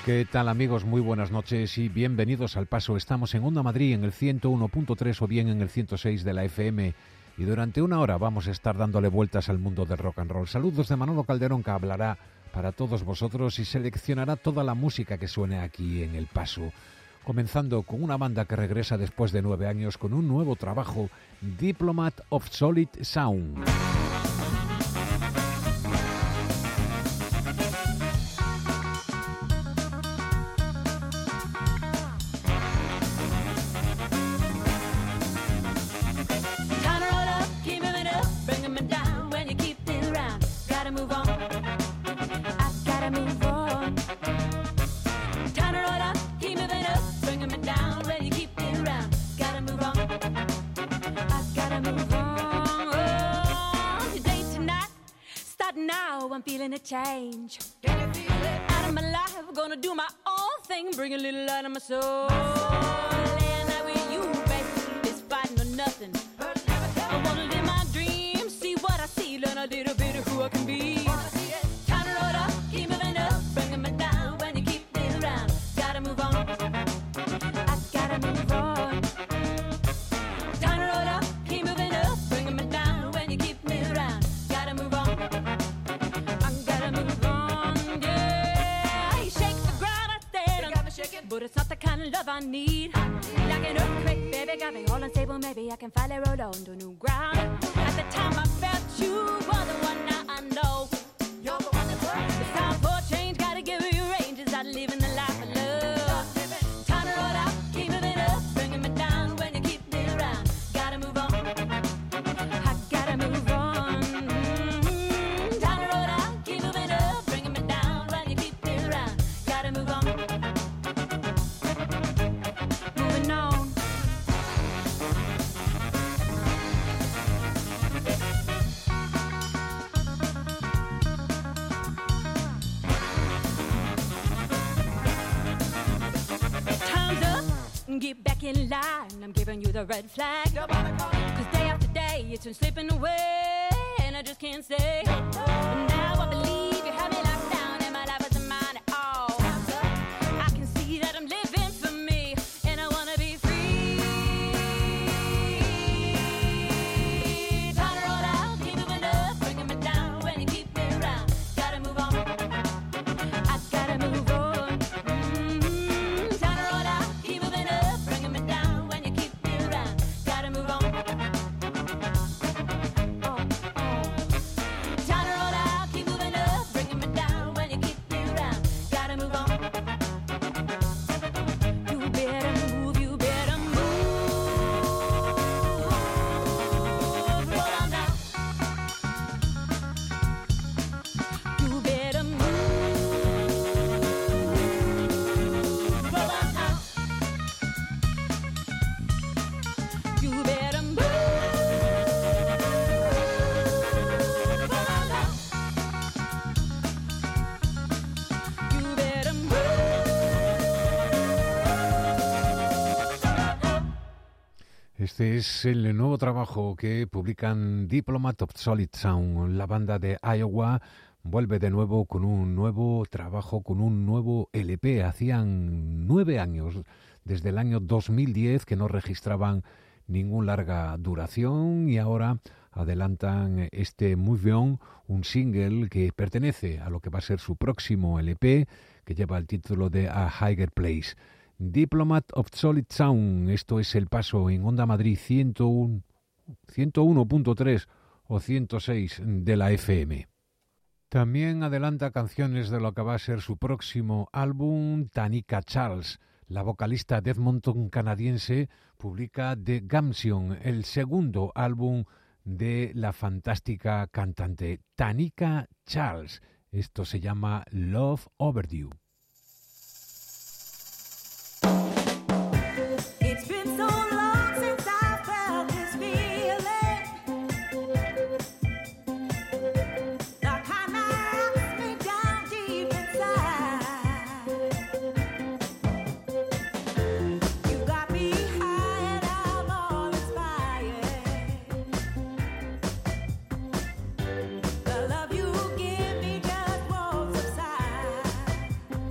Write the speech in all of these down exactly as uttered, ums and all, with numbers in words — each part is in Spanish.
¿Qué tal, amigos? Muy buenas noches y bienvenidos al Paso. Estamos en Onda Madrid en el ciento uno punto tres o bien en el ciento seis de la F M y durante una hora vamos a estar dándole vueltas al mundo del rock and roll. Saludos de Manolo Calderón, que hablará para todos vosotros y seleccionará toda la música que suene aquí en El Paso. Comenzando con una banda que regresa después de nueve años con un nuevo trabajo, Diplomat of Solid Sound. Change. Can you feel it? Out of my life, gonna do my own thing, bring a little light on my soul. Laying out with you, baby, this fighting or nothing. I wanna live my dream, see what I see, learn a little bit of who I can be. Time to roll up, keep moving up, bringing me down when you keep me around. Gotta move on, I gotta move on. Time to roll up, keep moving up, bringing me down when you keep me around. Gotta move on. But it's not the kind of love I need. Like an earthquake, baby, got me all unstable. Maybe I can finally roll on to new ground. At the time I felt you were the one, now I know you're the one that works. It's time for change, gotta give you ranges. I'm living the life of love. Time to roll out, keep moving up, bringing me down when you keep me around. Gotta move on, I gotta move on. Mm-hmm. Time to roll out, keep moving up, bringing me down when you keep me around. Gotta move on. Get back in line, I'm giving you the red flag. Cause day after day, it's been slipping away, and I just can't stay. Now I believe you have me locked down, and my life isn't mine at all. I can see that I'm living for me, and I wanna be free. Time to roll out, keep moving up, bringing me down when you keep me around. Gotta move on, I gotta move on. Este es el nuevo trabajo que publican Diplomat of Solid Sound. La banda de Iowa vuelve de nuevo con un nuevo trabajo, con un nuevo L P. Hacían nueve años, desde el año dos mil diez, que no registraban ningún larga duración y ahora adelantan este Move On, un single que pertenece a lo que va a ser su próximo L P, que lleva el título de A Higher Place. Diplomat of Solid Sound, esto es El Paso en Onda Madrid ciento uno punto tres o ciento seis de la F M. También adelanta canciones de lo que va a ser su próximo álbum, Tanika Charles. La vocalista de Edmonton canadiense publica The Gumption, el segundo álbum de la fantástica cantante Tanika Charles. Esto se llama Love Overdue. The love you give me just won't subside.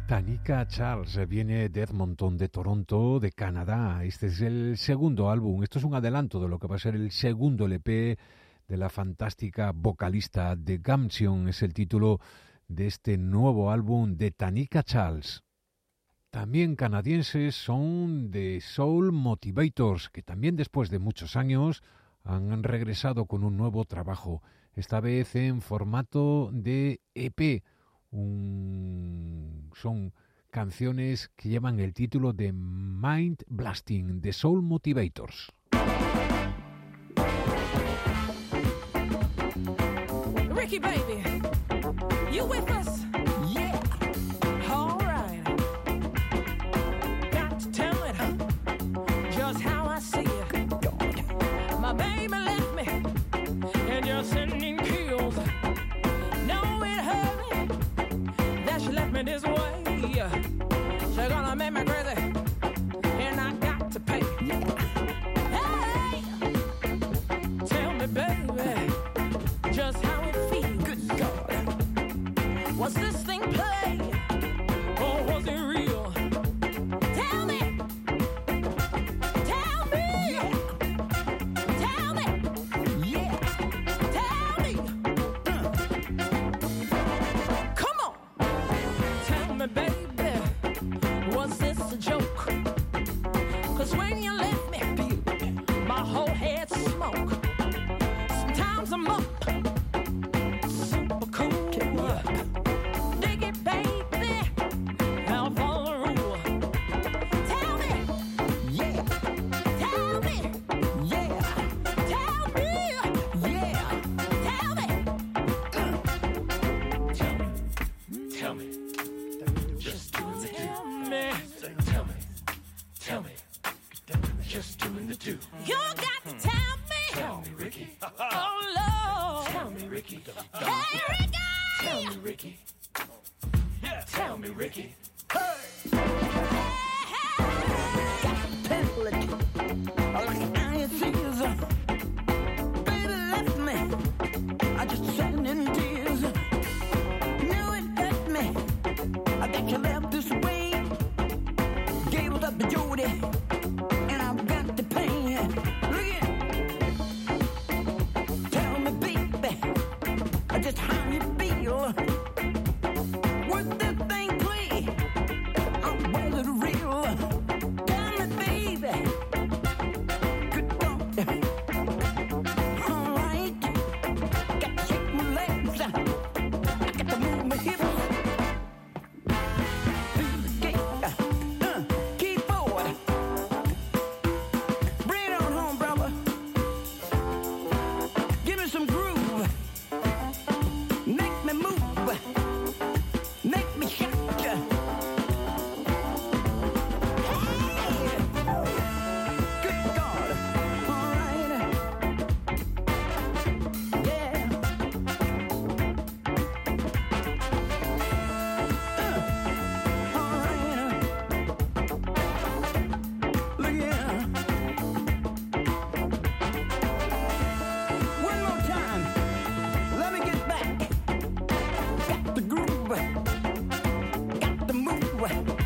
Tanika Charles viene de Edmonton, de Toronto, de Canadá. Este es el segundo álbum. Esto es un adelanto de lo que va a ser el segundo L P de la fantástica vocalista de Gumption. Es el título de este nuevo álbum de Tanika Charles. También canadienses son The Soul Motivators, que también después de muchos años han regresado con un nuevo trabajo, esta vez en formato de E P. Un... Son canciones que llevan el título de Mind Blasting, The Soul Motivators. Ricky, baby, you with us? Yeah. All right. Got to tell it just how I see it. My baby left me and just sending kills. No, it hurt me that she left me this way. She's gonna make me crazy and I got to pay. Hey, tell me, baby, just how it feels. Good God, was this thing play or was it real? Tell me, tell me, yeah. Tell me, yeah. Tell me, uh. Come on, tell me, baby, was this a joke? 'Cause when you left me, my whole head smoke. Sometimes I'm up, super cool. Dig it, baby, I'll follow the rule. Tell me, yeah. Tell me, yeah. Tell me, yeah. Tell me, uh. Tell me, tell me, just doing the do. Tell me, tell me, tell me, just doing the do. You got to tell me. Tell me, Ricky. Oh, Lord. Tell me, Ricky. Hey, Ricky. Tell me, Ricky. Yeah. Tell me, Ricky. Hey. Hey, hey. Tell it. Like I sees. Baby left me. I just sat in tears. Knew it hurt me. I got you left this way. Gave it up to Jody. And I've got to pay. Look at just how you feel. Would this thing play? Or was it real? Tell me, baby. Good God. All right. Got to shake my legs. I got to move my hips. Through the gate. Uh, keep forward. Bring it on home, brother. Give me some groove. Make me move, make me shout. Hey, good God, all right, yeah. Uh, all right, look here. One more time, let me get back. Got the groove, got the move.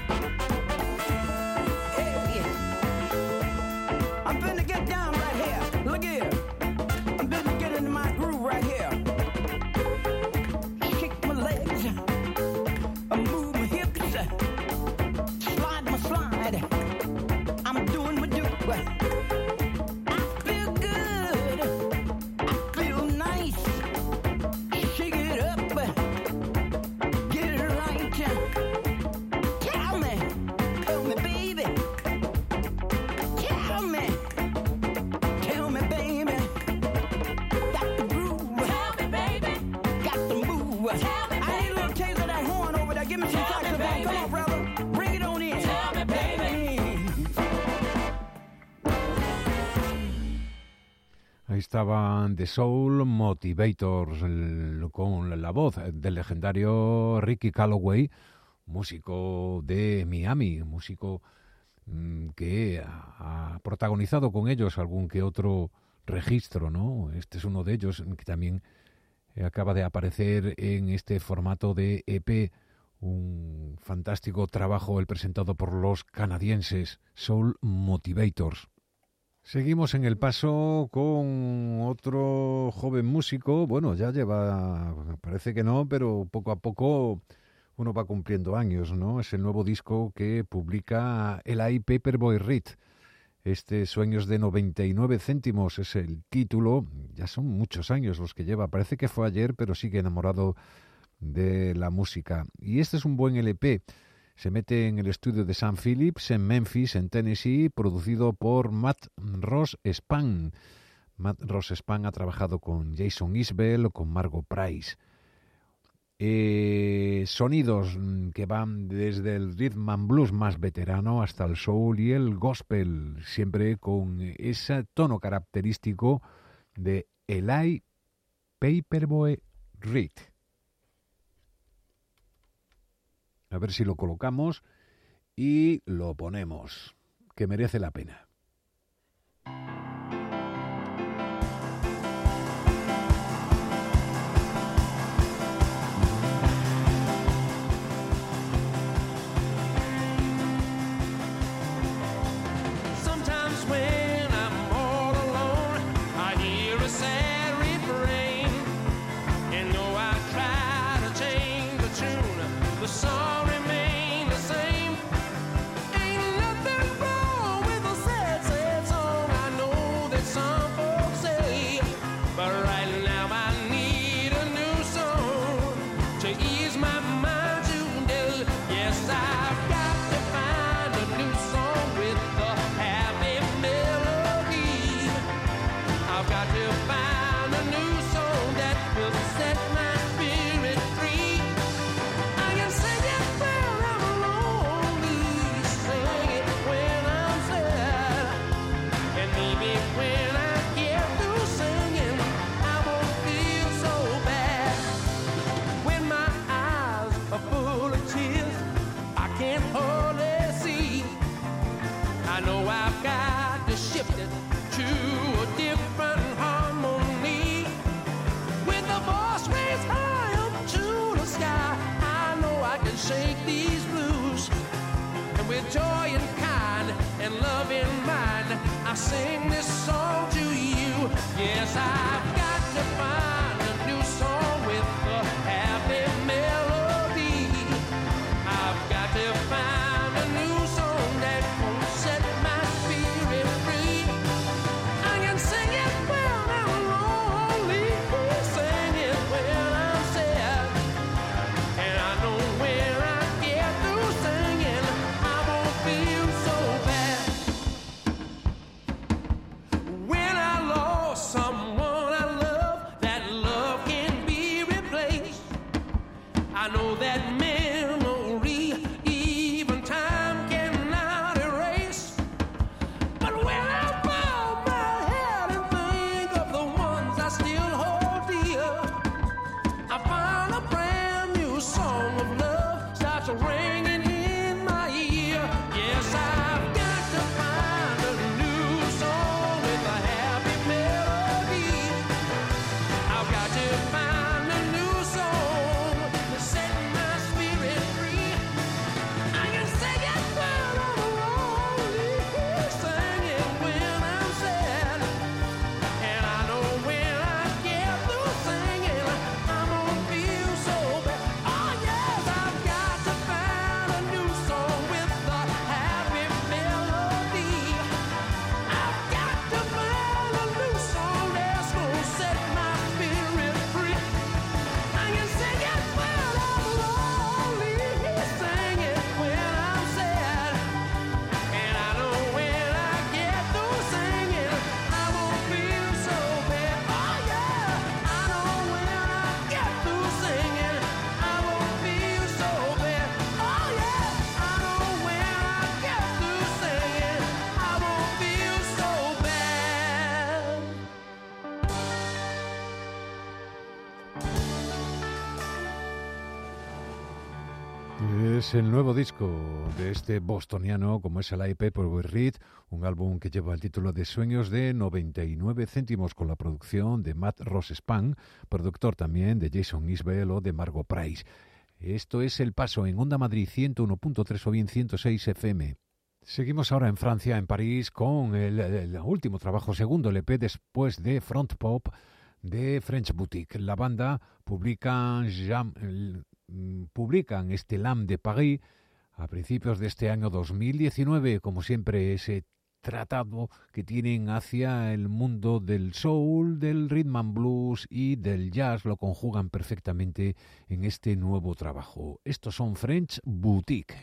Hey, I'm finna get down right here. Look here, I'm finna get into my groove right here. Shake my legs, I move my hips, slide my slide. I'm doing my do. I feel good, I feel nice. Shake it up. Get it right. Tell me, tell me, baby. Tell me, tell me, baby. Got the groove. Tell me, baby. Got the move. Tell me, baby. I need a little taste of that horn over there. Give me some saxophone. Come on, brother. Bring it on in. Tell me, baby. Ahí estaban The Soul Motivators el, con la voz del legendario Ricky Calloway, músico de Miami, músico mmm, que ha, ha protagonizado con ellos algún que otro registro, ¿no? Este es uno de ellos que también acaba de aparecer en este formato de E P, Un fantástico trabajo el presentado por los canadienses Soul Motivators. Seguimos en el paso con otro joven músico. Bueno, ya lleva, parece que no, pero poco a poco uno va cumpliendo años, ¿no? Es el nuevo disco que publica Eli Paperboy Reed. Este Sueños de noventa y nueve céntimos es el título. Ya son muchos años los que lleva. Parece que fue ayer, pero sigue enamorado de la música. Y este es un buen L P. Se mete en el estudio de Sam Phillips en Memphis, en Tennessee, producido por Matt Ross Spann. Matt Ross Spann ha trabajado con Jason Isbell o con Margot Price. Eh, sonidos que van desde el rhythm and blues más veterano hasta el soul y el gospel, siempre con ese tono característico de Eli Paperboy Reed. A ver si lo colocamos y lo ponemos, que merece la pena. I sing this song to you. Yes, I've got to find a new song with a happy melody. I've got to find a new song that will set my spirit free. I can sing it when I'm lonely, sing it when I'm sad, and I know when I get through singing, I won't feel so bad. When I lost someone I love, that love can't be replaced. I know that memory, even time cannot erase. But when I bow my head and think of the ones I still hold dear, I find a brand new song of love starts ringing in my ear. Yes, I've got to find a new song with a happy melody. I've got to find a new song to set my spirit free. I can sing it when I'm lonely, sing it when I'm sad, and I know when I get through singing, I won't feel so bad. Oh yes, I've got to find a new song with a happy melody. I've got to find a new song that's gonna set my spirit free. I can sing it when I'm lonely, sing it when I'm sad, and I know when I get through singing, I won't feel so bad. Oh yeah, I know when I get through singing, I won't feel so bad. Oh yeah, I know when I get through singing, I won't feel so bad. Es el nuevo disco de este bostoniano, como es Eli Paperboy Reed, un álbum que lleva el título de Sueños de noventa y nueve céntimos, con la producción de Matt Ross Spann, productor también de Jason Isbell o de Margot Price. Esto es El Paso en Onda Madrid ciento uno punto tres o bien ciento seis F M. Seguimos ahora en Francia, en París, con el, el último trabajo, segundo L P después de Front Pop de French Boutique. La banda publican, jam, el, publican este L'Âme de Paris a principios de este año dos mil diecinueve, como siempre ese tratado que tienen hacia el mundo del soul, del rhythm and blues y del jazz lo conjugan perfectamente en este nuevo trabajo. Estos son French Boutique.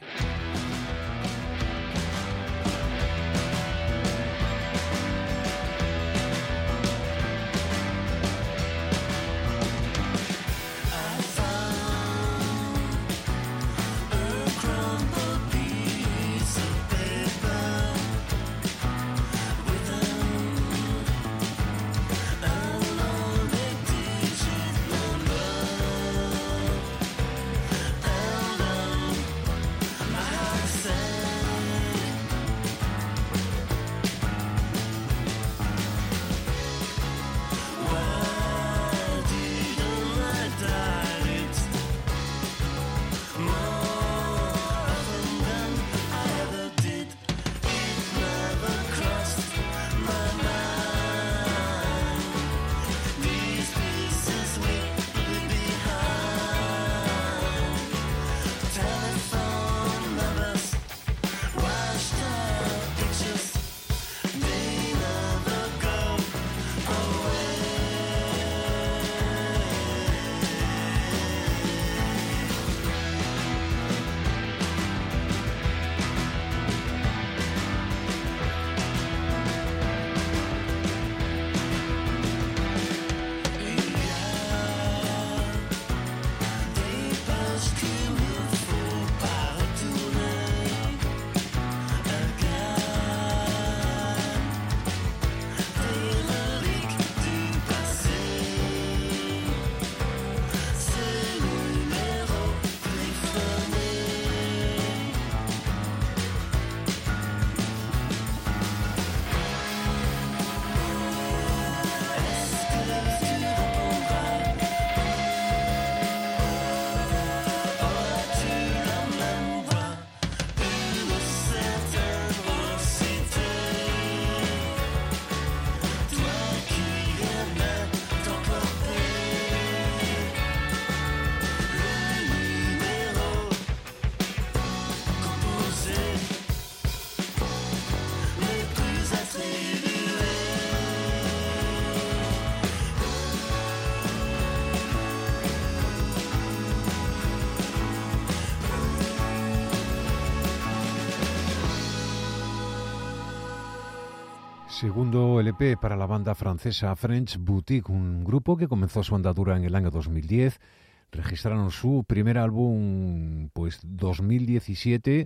Segundo L P para la banda francesa French Boutique, un grupo que comenzó su andadura en el año dos mil diez. Registraron su primer álbum pues dos mil diecisiete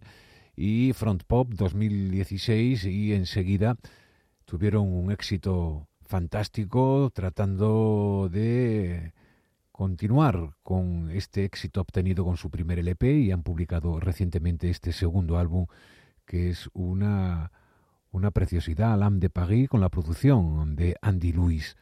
y Front Pop dos mil dieciséis, y enseguida tuvieron un éxito fantástico tratando de continuar con este éxito obtenido con su primer L P, y han publicado recientemente este segundo álbum, que es una Una preciosidad, L'Âme de Paris, con la producción de Andy Lewis,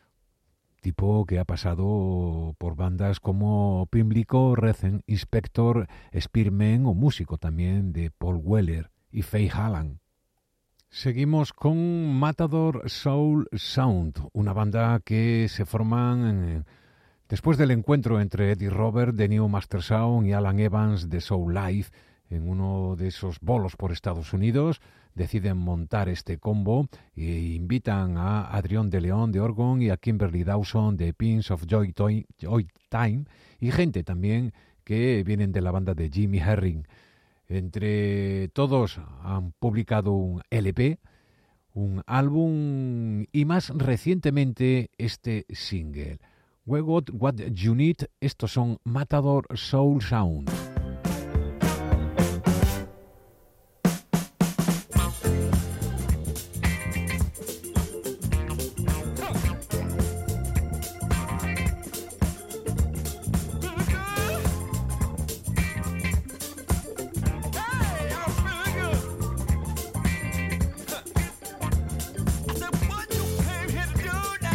tipo que ha pasado por bandas como Pimlico, Rezen, Inspector, Spearman, o músico también de Paul Weller y Faye Hallam. Seguimos con Matador Soul Sound, una banda que se forman en, después del encuentro entre Eddie Robert de New Master Sound y Alan Evans de Soul Life en uno de esos bolos por Estados Unidos. Deciden montar este combo e invitan a Adrián de León de Orgon y a Kimberly Dawson de Pins of Joy, Toy, Joy Time, y gente también que vienen de la banda de Jimmy Herring. Entre todos han publicado un L P, un álbum y más recientemente este single. We Got What You Need. Estos son Matador Soul Sound.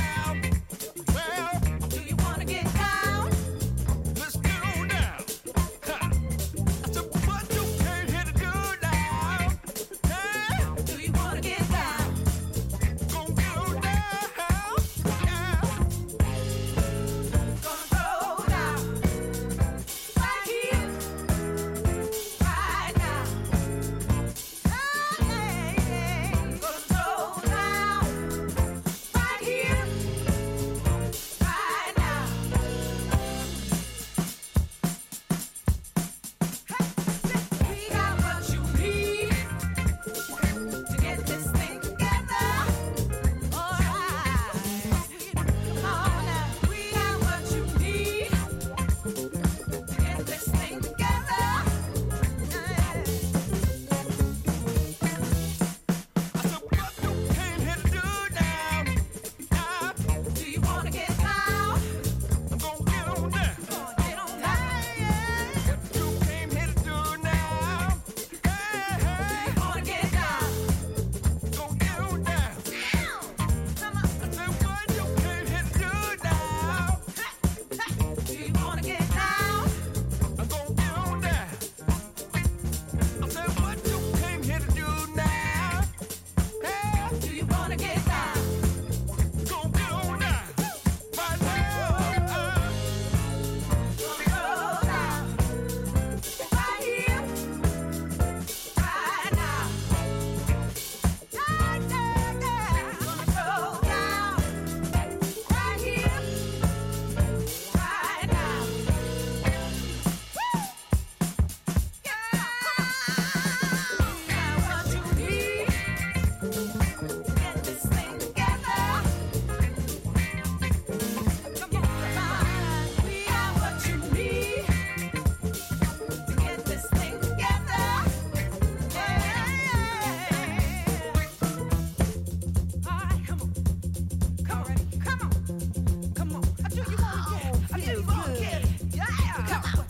Do you wanna get down? Let's go down.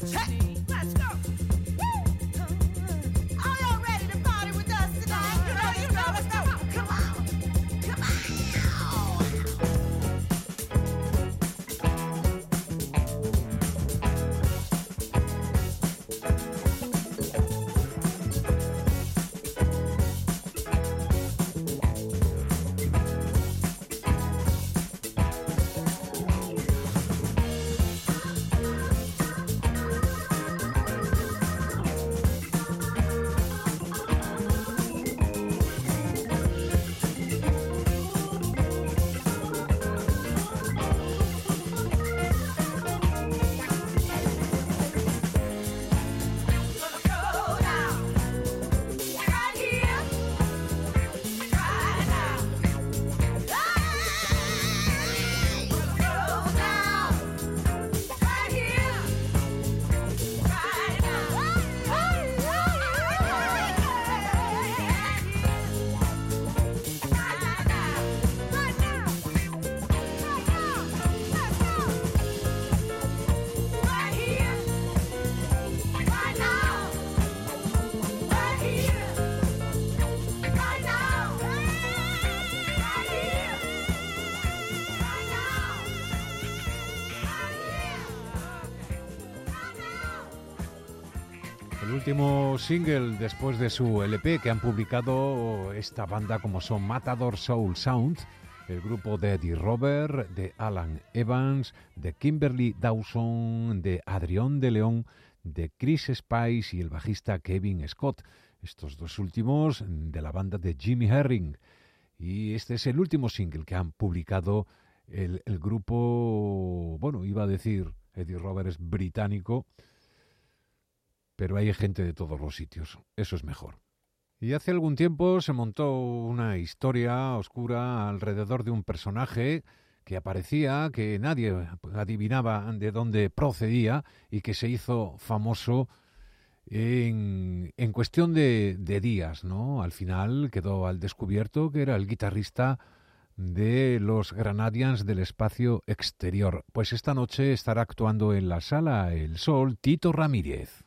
Último single después de su L P que han publicado esta banda como son Matador Soul Sound, el grupo de Eddie Robert, de Alan Evans, de Kimberly Dawson, de Adrián de León, de Chris Spice y el bajista Kevin Scott. Estos dos últimos de la banda de Jimmy Herring. Y este es el último single que han publicado el, el grupo, bueno, iba a decir, Eddie Robert es británico, pero hay gente de todos los sitios, eso es mejor. Y hace algún tiempo se montó una historia oscura alrededor de un personaje que aparecía, que nadie adivinaba de dónde procedía y que se hizo famoso en, en cuestión de, de días, ¿no? Al final quedó al descubierto que era el guitarrista de los Granadians del Espacio Exterior. Pues esta noche estará actuando en la Sala El Sol Tito Ramírez.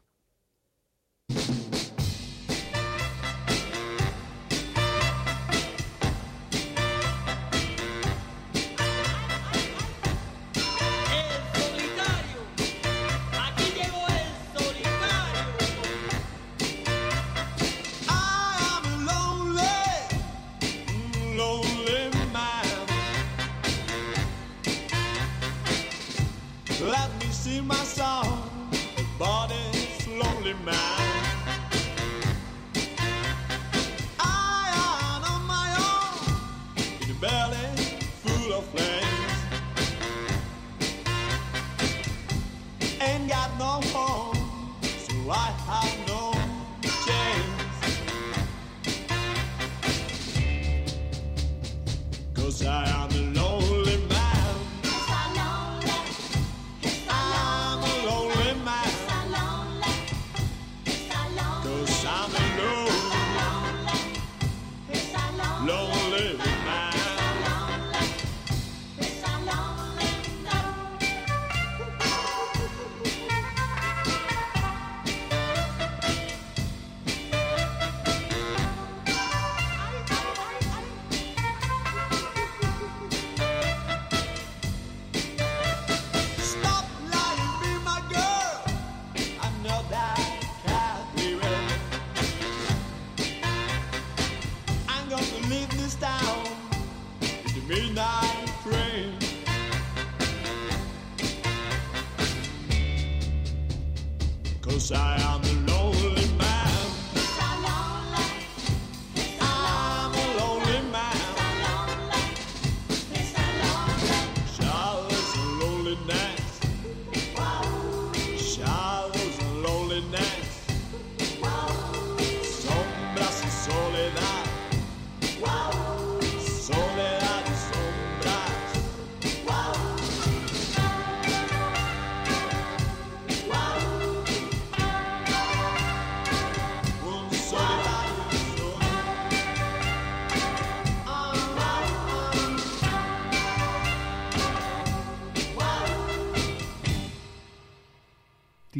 Wow.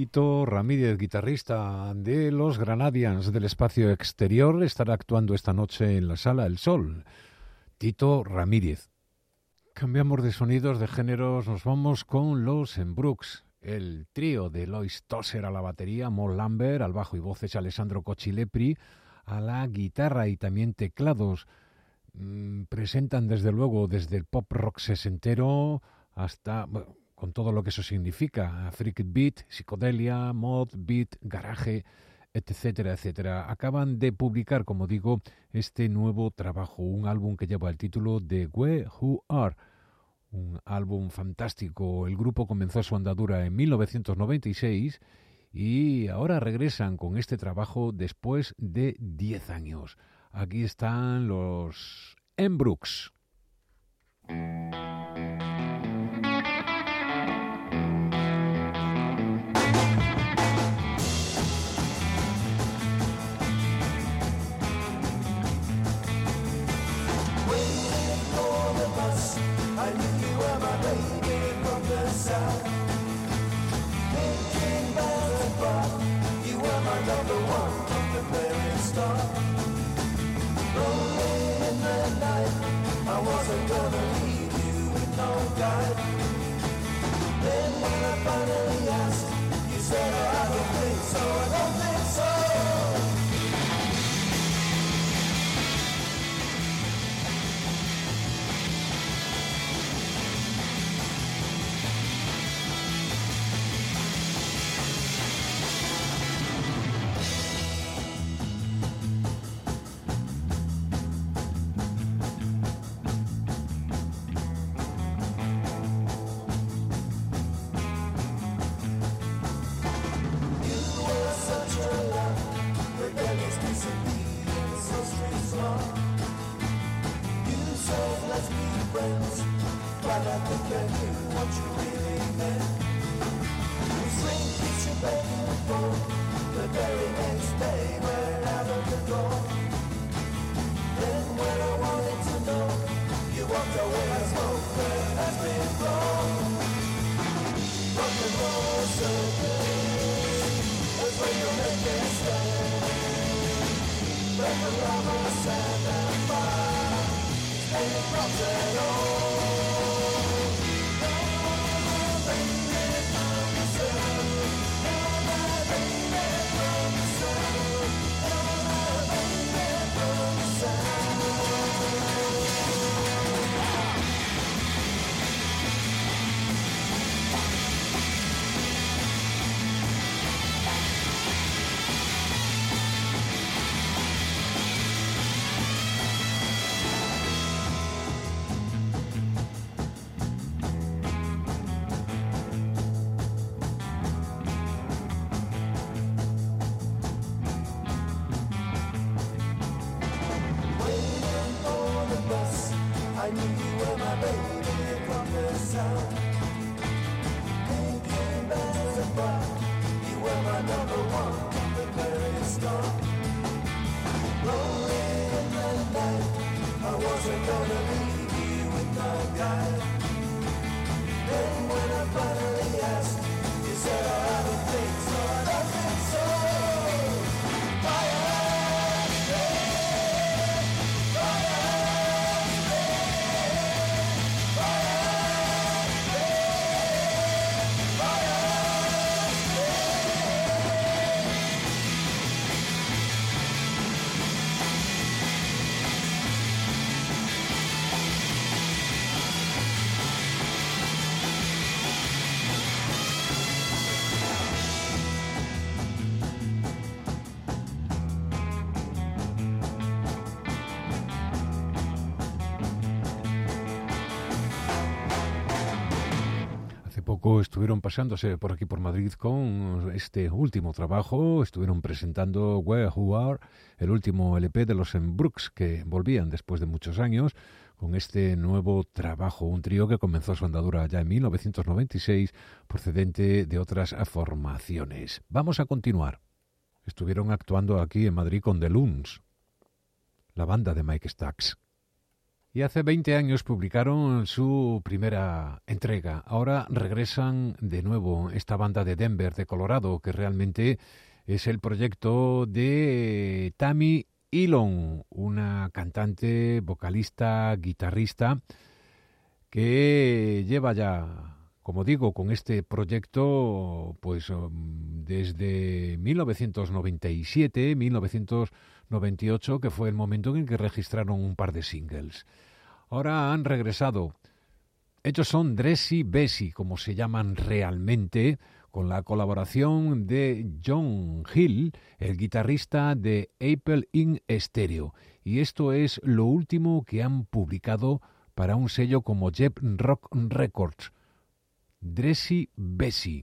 Tito Ramírez, guitarrista de los Granadians del Espacio Exterior, estará actuando esta noche en la Sala El Sol. Tito Ramírez. Cambiamos de sonidos, de géneros, nos vamos con los Brooks. El trío de Lois Tosser a la batería, Mo Lambert al bajo y voces, Alessandro Coccilepri a la guitarra y también teclados. Mm, presentan desde luego desde el pop rock sesentero hasta, bueno, con todo lo que eso significa, freak beat, psicodelia, mod, beat, garaje, etcétera, etcétera. Acaban de publicar, como digo, este nuevo trabajo, un álbum que lleva el título de We Who Are, un álbum fantástico. El grupo comenzó su andadura en mil novecientos noventa y seis y ahora regresan con este trabajo después de diez años. Aquí están los Brooks. I knew you were my baby from the south. Thinking bells and bar, you were my number one from the very start. Rolling in the night, I wasn't gonna leave you with no guide. Then when I finally asked, you said, oh, I don't think so, I don't think so. Estuvieron pasándose por aquí por Madrid con este último trabajo, estuvieron presentando Where Who Are, el último L P de los Brooks, que volvían después de muchos años con este nuevo trabajo, un trío que comenzó su andadura ya en mil novecientos noventa y seis, procedente de otras formaciones. Vamos a continuar. Estuvieron actuando aquí en Madrid con The Loons, la banda de Mike Stax. Y hace veinte años publicaron su primera entrega. Ahora regresan de nuevo esta banda de Denver, de Colorado, que realmente es el proyecto de Tammy Elon, una cantante, vocalista, guitarrista, que lleva ya, como digo, con este proyecto, pues desde mil novecientos noventa y siete, mil novecientos noventa y ocho, que fue el momento en que registraron un par de singles. Ahora han regresado. Ellos son Dressy Bessy, como se llaman realmente, con la colaboración de John Hill, el guitarrista de Apple Inc Stereo. Y esto es lo último que han publicado para un sello como Jet Rock Records. Dressy Bessy.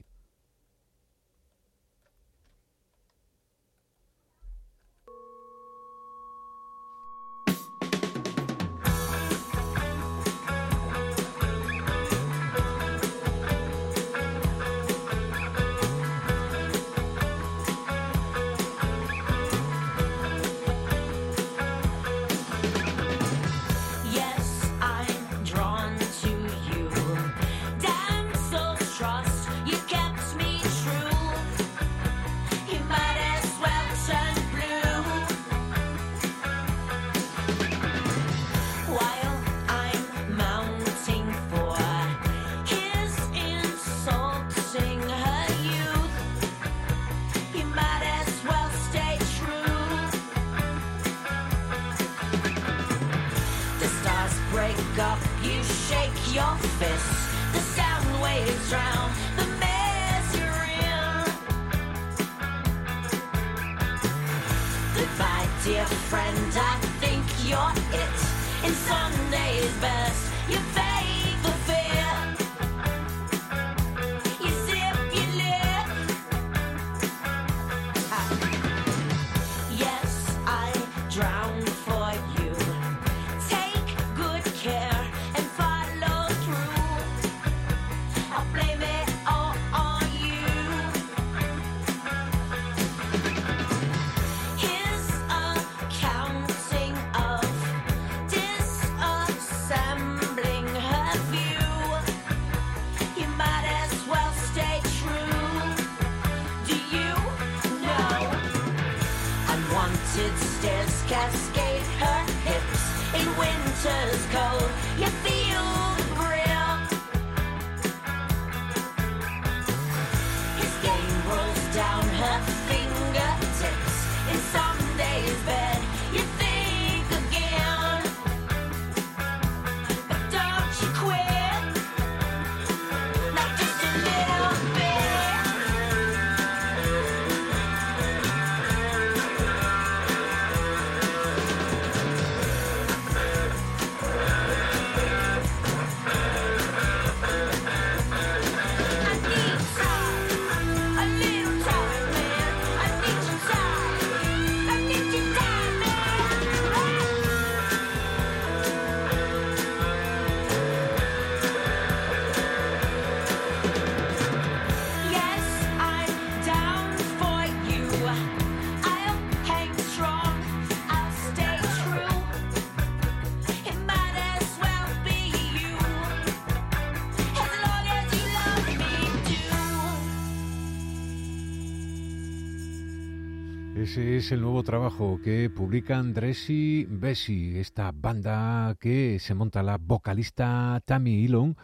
Ese es el nuevo trabajo que publican Dressy Bessy, esta banda que se monta la vocalista Tammy Elon,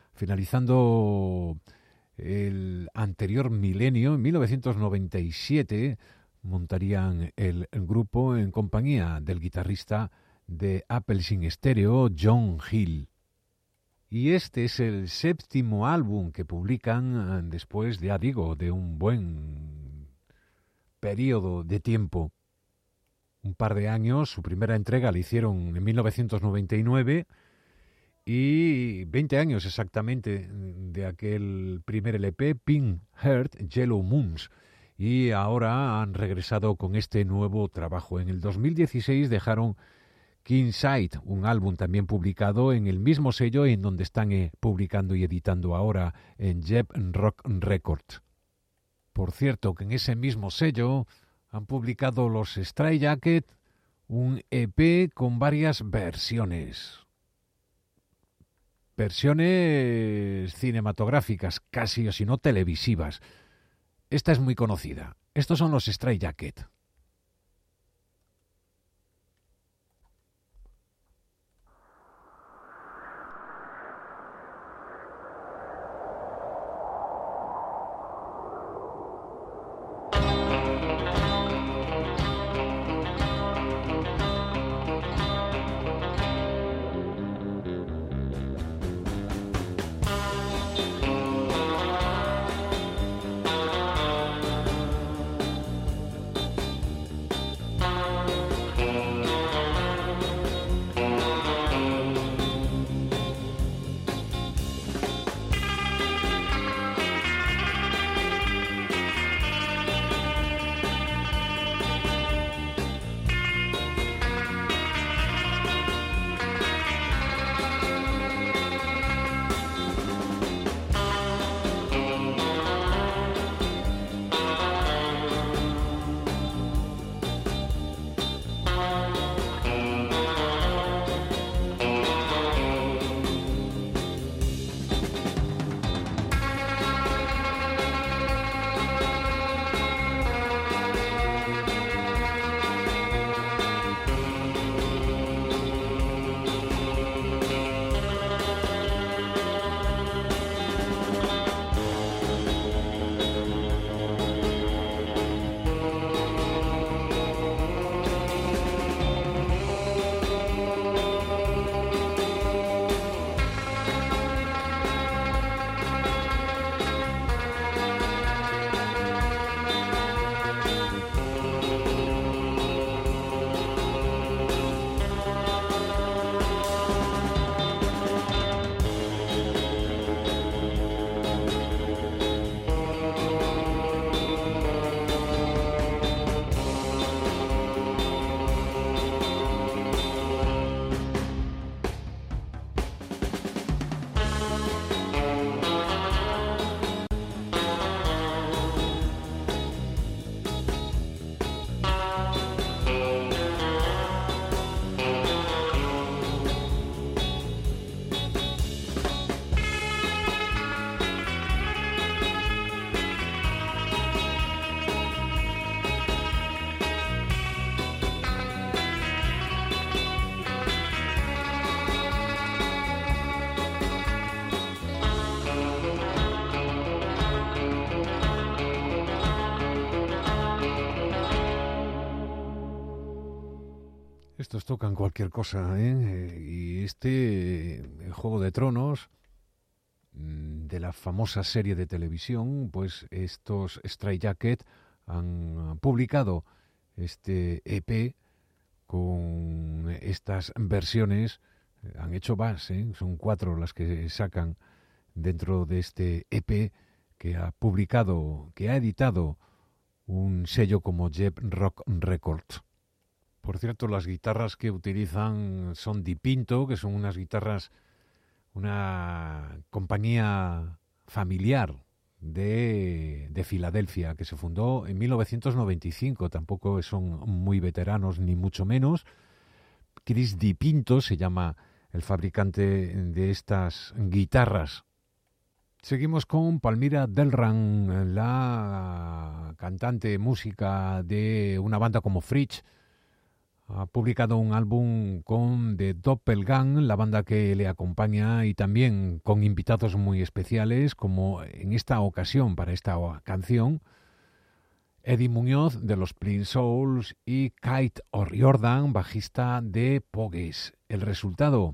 finalizando el anterior milenio. En mil novecientos noventa y siete montarían el, el grupo en compañía del guitarrista de Apple Inc Stereo, John Hill. Y este es el séptimo álbum que publican después, ya digo, de un buen periodo de tiempo, un par de años. Su primera entrega la hicieron en mil novecientos noventa y nueve y veinte años exactamente de aquel primer L P, Pink Heart, Yellow Moons, y ahora han regresado con este nuevo trabajo. En el dos mil dieciséis dejaron Kingside, un álbum también publicado en el mismo sello en donde están eh, publicando y editando ahora, en Jet Rock Records. Por cierto, que en ese mismo sello han publicado los Stray Jacket, un E P con varias versiones. versiones cinematográficas, casi o si no televisivas. Esta es muy conocida. Estos son los Stray Jacket. Estos tocan cualquier cosa, ¿eh? Y este, el Juego de Tronos, de la famosa serie de televisión, pues estos Stray Jacket han publicado este E P con estas versiones. Han hecho más, ¿eh? Son cuatro las que sacan dentro de este E P que ha publicado, que ha editado un sello como Jet Rock Records. Por cierto, las guitarras que utilizan son Di Pinto, que son unas guitarras, una compañía familiar de, de Filadelfia, que se fundó en mil novecientos noventa y cinco. Tampoco son muy veteranos, ni mucho menos. Chris Di Pinto se llama el fabricante de estas guitarras. Seguimos con Palmira Delran, la cantante música de una banda como Fridge. Ha publicado un álbum con The Doppelgang, la banda que le acompaña, y también con invitados muy especiales, como en esta ocasión, para esta canción, Eddie Muñoz de los Plain Souls y Kate O'Riordan, bajista de Pogues. El resultado...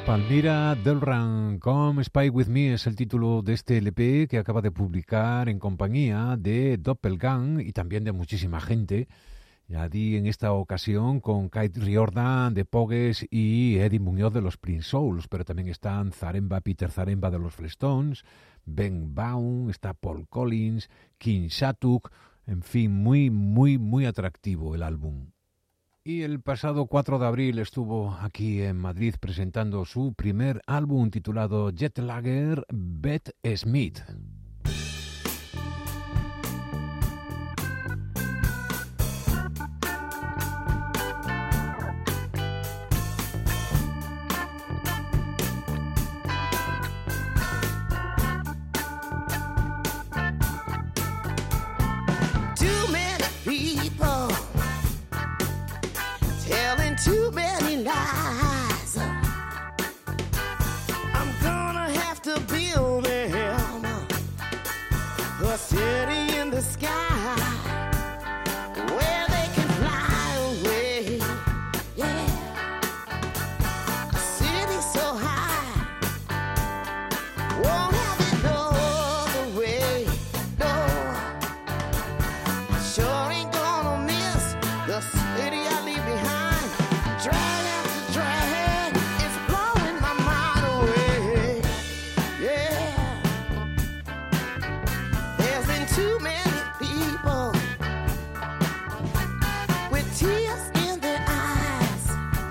Palmira Delran, Come Spy With Me es el título de este L P que acaba de publicar en compañía de Doppelgang y también de muchísima gente. Ya di en esta ocasión con Kate Riordan de Pogues y Eddie Muñoz de los Prince Souls, pero también están Zaremba, Peter Zaremba de los Flestones, Ben Baum, está Paul Collins, King Shatuk, en fin, muy, muy, muy atractivo el álbum. Y el pasado cuatro de abril estuvo aquí en Madrid presentando su primer álbum titulado Jetlager, Beth Smith. Too many lies. I'm gonna have to build them a city in the sky where they can fly away. Yeah, a city so high won't have it no other way. No, sure ain't gonna miss the city I leave behind. Drag after drag, it's blowing my mind away. Yeah, there's been too many people with tears in their eyes.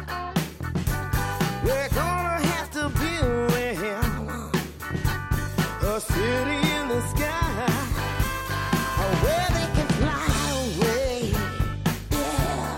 We're gonna have to build them a city in the sky where they can fly away. Yeah.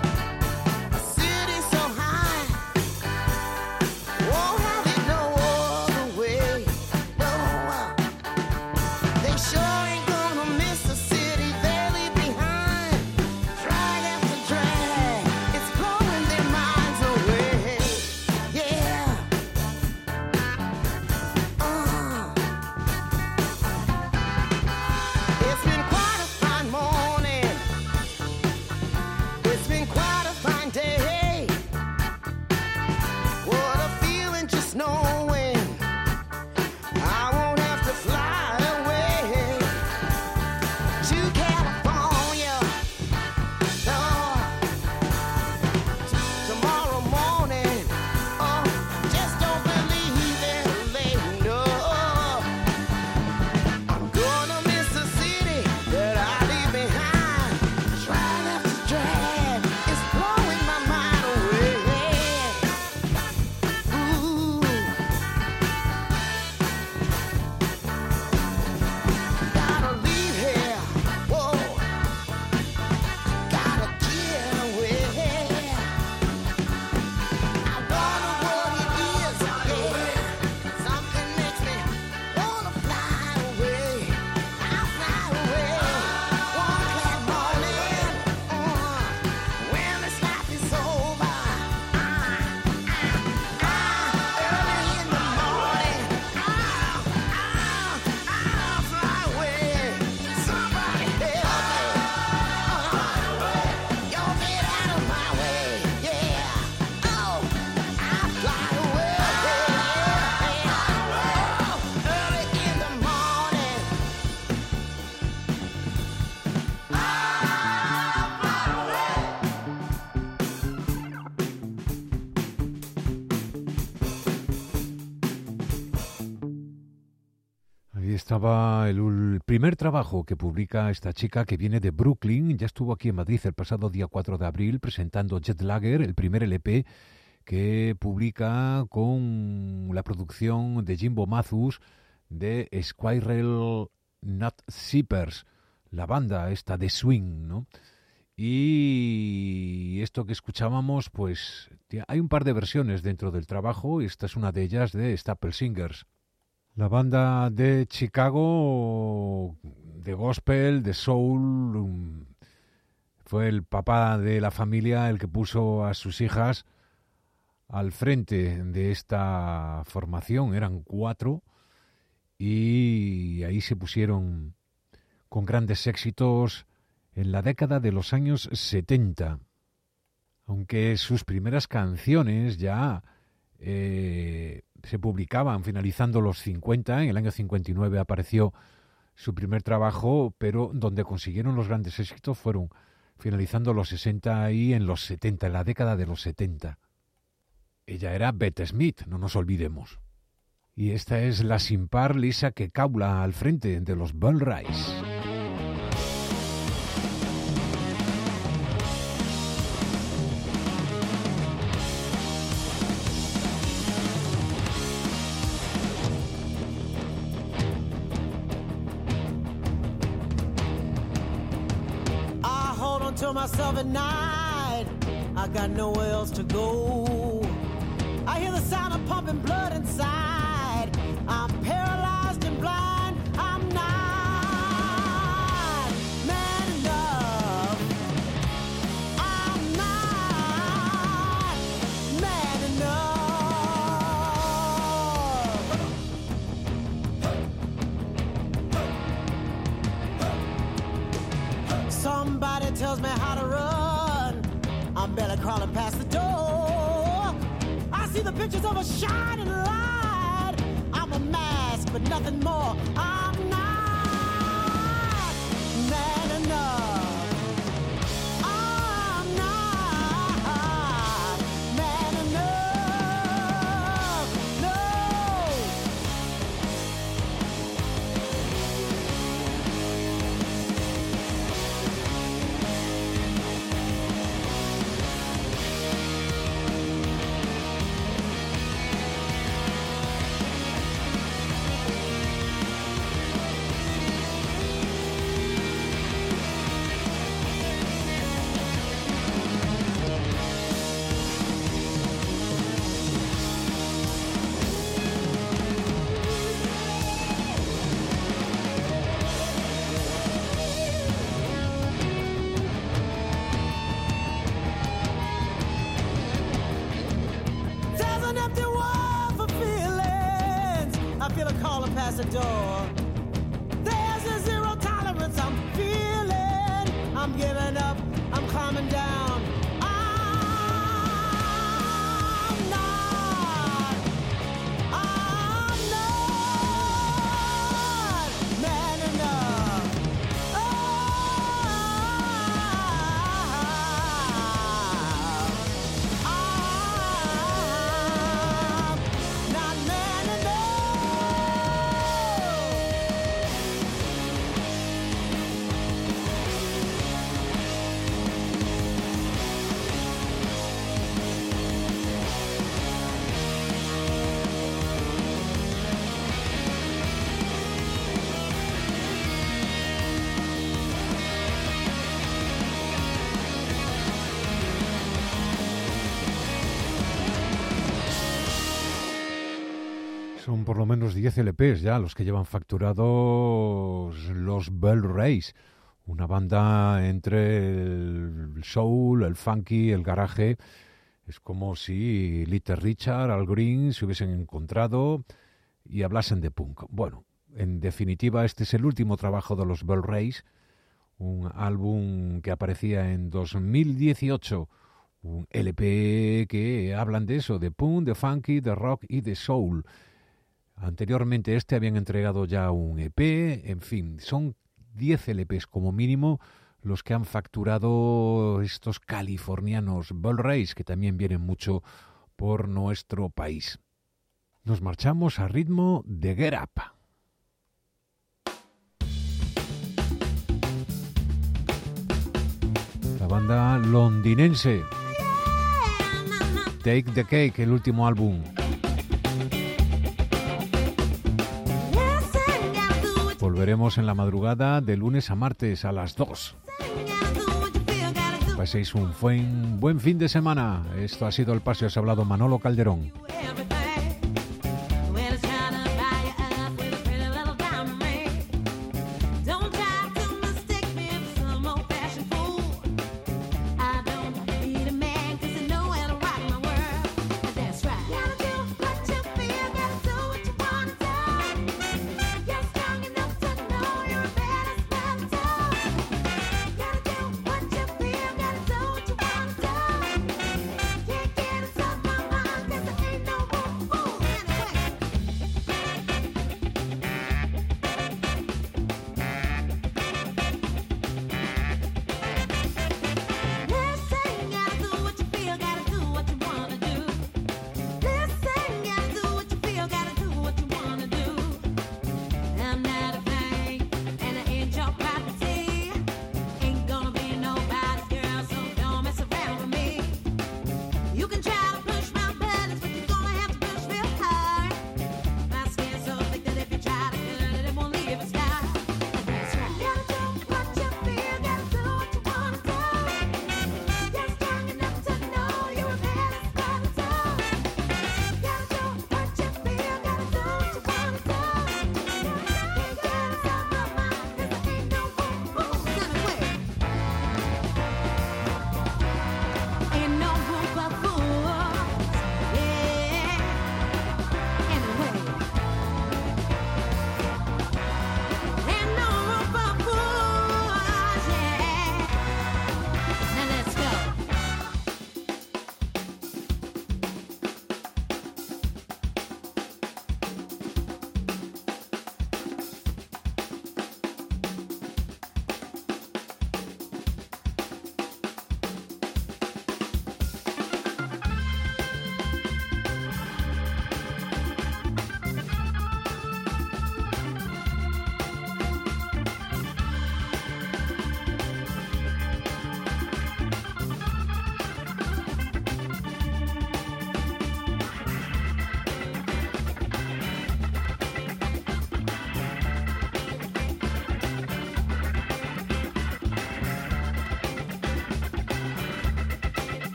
Estaba el, el primer trabajo que publica esta chica que viene de Brooklyn. Ya estuvo aquí en Madrid el pasado día cuatro de abril presentando Jetlager, el primer L P que publica con la producción de Jimbo Mathus de Squirrel Nut Zippers, la banda esta de swing, ¿no? Y esto que escuchábamos, pues hay un par de versiones dentro del trabajo y esta es una de ellas de Staple Singers. La banda de Chicago, de gospel, de soul, fue el papá de la familia el que puso a sus hijas al frente de esta formación. Eran cuatro y ahí se pusieron con grandes éxitos en la década de los años setenta. Aunque sus primeras canciones ya eh, se publicaban finalizando los cincuenta. En el año cincuenta y nueve apareció su primer trabajo, pero donde consiguieron los grandes éxitos fueron finalizando los sesenta y en los setenta, en la década de los setenta. Ella era Bette Smith, no nos olvidemos. Y esta es la sin par Lisa Kekaula al frente de los Bell Rays. To myself at night, I got nowhere else to go. I hear the sound of pumping blood inside. I'm paralyzed and blind. I'm not man enough. I'm not man enough. Somebody tells me how to run. I'm barely crawling past the door. I see the pictures of a shining light. I'm a mask, but nothing more. I'm not man enough. I'm not man enough. No. The door. There's a zero tolerance I'm feeling. I'm giving up, I'm climbing down. I'm not, I'm not man enough. Oh, I'm not man enough. Son por lo menos diez L Pes ya los que llevan facturados los Bell Rays, una banda entre el soul, el funky, el garaje. Es como si Little Richard, Al Green se hubiesen encontrado y hablasen de punk. Bueno, en definitiva, este es el último trabajo de los Bell Rays, un álbum que aparecía en dos mil dieciocho, un L P que hablan de eso, de punk, de funky, de rock y de soul. Anteriormente este habían entregado ya un E P, en fin, son diez L Pes como mínimo los que han facturado estos californianos Bell Rays, que también vienen mucho por nuestro país. Nos marchamos a ritmo de Get Up. La banda londinense Take the Cake, el último álbum. Volveremos en la madrugada de lunes a martes a las dos. Paséis un buen, buen fin de semana. Esto ha sido El Paseo, os ha hablado Manolo Calderón.